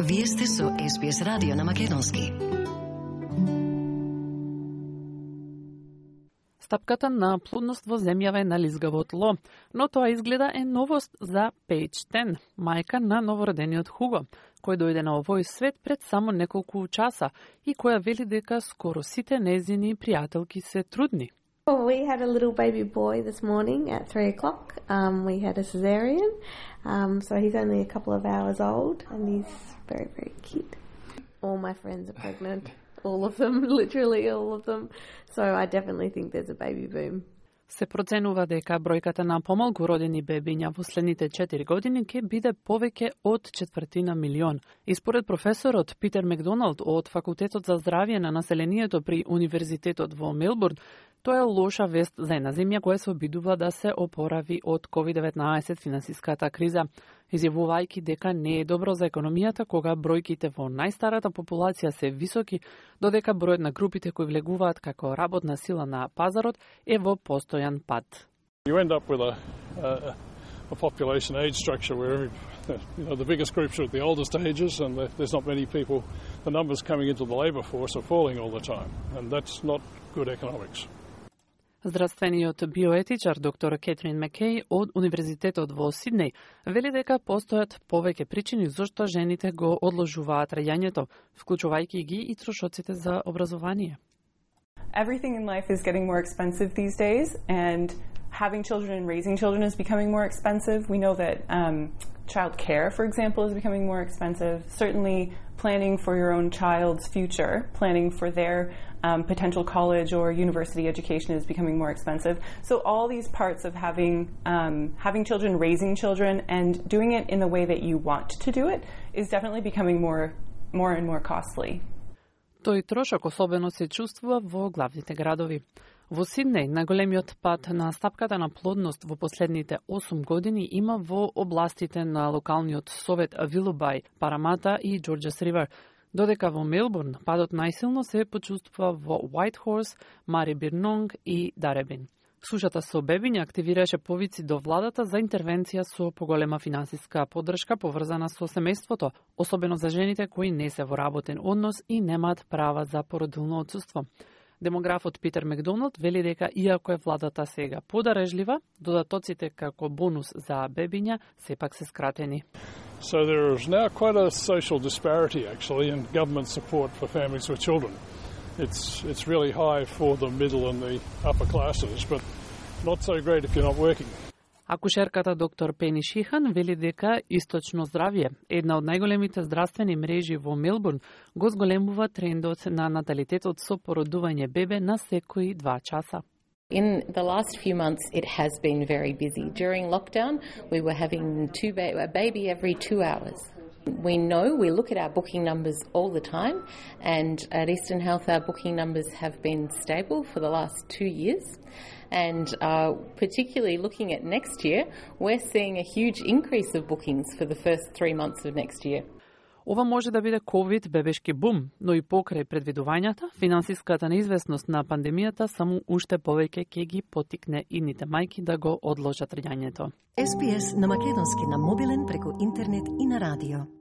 Вие сте со SBS радио на македонски. Стапката на плодност во земјава е на лизгаво тло, но тоа изгледа е новост за Paige Ten, мајка на новородениот Хуго, кој дојде на овој свет пред само неколку часа и која вели дека скоро сите нејзини пријателки се трудни. Well, we had a little baby boy this morning at 3 o'clock. We had a cesarean, so he's only a couple of hours old, and he's very, very cute. All my friends are pregnant, all of them, literally all of them. So I definitely think there's a baby boom. Се проценува дека бројката на помалку родени бебиња во следните 4 години ќе биде повеќе од 250.000.000. И според професорот Питер Макдоналд од Факултетот за здравје на населението при Универзитетот во Мелбурн, тоа е лоша вест за една земја која се обидува да се опорави од COVID-19 финансиската криза, изјавувајќи дека не е добро за економијата кога бројките во најстарата популација се високи, додека бројот на групите кои влегуваат како работна сила на пазарот е во постојан пад. You end up with a population age structure where the biggest groups are at the oldest ages and there's not many people, the numbers coming into the labour force are falling all the time, and that's not good economics. Здравствениот биоетичар доктор Кетрин Макеј од Универзитетот во Сиднеј вели дека постојат повеќе причини зошто жените го одложуваат раѓањето, вклучувајќи ги и трошоците за образование. Everything in life is getting more expensive these days, and having children and raising children is becoming more expensive. We know that child care, for example, is becoming more expensive. Certainly planning for your own child's future, planning for their potential college or university education is becoming more expensive. So all these parts of having children, raising children, and doing it in the way that you want to do it is definitely becoming more and more costly. Тој трошок особено се чувствува во главните градови. Во Сиднеј, најголемиот пад на стапката на плодност во последните 8 години има во областите на локалниот совет Вилубај, Парамата и Џорџес Ривер, додека во Мелбурн падот најсилно се почувствува во Уајтхорс, Марибирнонг и Даребин. Сушата со бебиња активираше повици до владата за интервенција со поголема финансиска поддршка поврзана со семејството, особено за жените кои не се во работен однос и немаат права за породилно отсуство. Демографот Питер Макдоналд вели дека иако е владата сега подарежлива, додатоците како бонус за бебиња сепак се скратени. So there is now quite a social disparity actually in government support for families with children. It's really high for the middle and the upper classes, but not so great if you're not working. Акушерката доктор Пени Шихан вели дека Источно здравје, една од најголемите здравствени мрежи во Мелбурн, го зголемува трендот на наталитетот со породување бебе на секои 2 часа. In the last few months, it has been very busy. During lockdown, we were having a baby every 2 hours. We look at our booking numbers all the time, and at Eastern Health our booking numbers have been stable for the last 2 years, and particularly looking at next year, we're seeing a huge increase of bookings for the first 3 months of next year. Ова може да биде COVID бебешки бум, но и покрај предвидувањата, финансиската неизвестност на пандемијата само уште повеќе ќе ги потикне идните мајки да го одложат раѓањето. SBS на македонски на мобилен преку интернет и на радио.